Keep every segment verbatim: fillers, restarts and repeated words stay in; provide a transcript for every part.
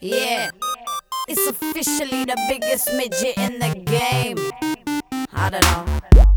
Yeah, it's officially the biggest midget in the game. I don't know.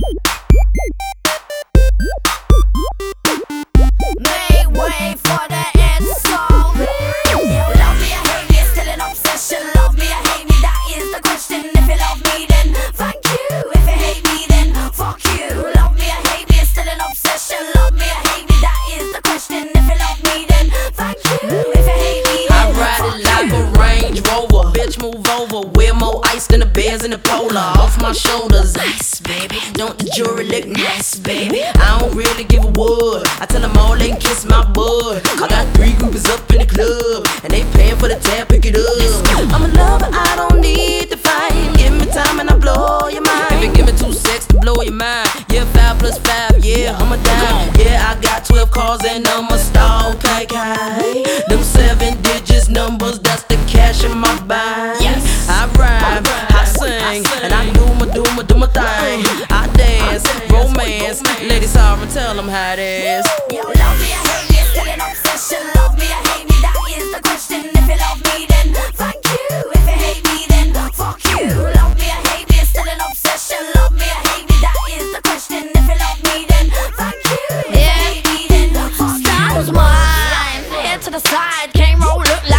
Make way for the S O B. Love me or hate me, it's still an obsession. Love me or hate me, that is the question. If you love me, then thank you. If you hate me, then fuck you. Love me or hate me, it's still an obsession. Love me or hate me, that is the question. If you love me, then thank you. If you hate me, then I ride it like a Range Rover. Bitch, move over. Wear more ice than the bears in the polar. Off my shoulders, ice, baby. Don't the jury look nice, baby? I don't really give a wood. I tell them all they can kiss my butt. I got three groupies up in the club, and they paying for the tab, pick it up. I'm a lover, I don't need to fight. Give me time and I blow your mind. If you give me two sex to blow your mind, yeah, five plus five, yeah, I'm a dime. Yeah, I got twelve cars and I'm a stall pack high. Them seven digits numbers, that's the cash in my bag. Yes. I rhyme, I sing, and I do my, do my, do my thing. I dance, romance, ladies sorry, tell them how it is. Yo, love me or hate me, it's still an obsession. Love me or hate me, that is the question. If you love me, then thank you. If you hate me, then fuck you. Love me or hate me, it's still an obsession. Love me or hate me, that is the question. If you love me, then thank you. If you hate me, then fuck you. Stars wine, head to the side, can't roll, look like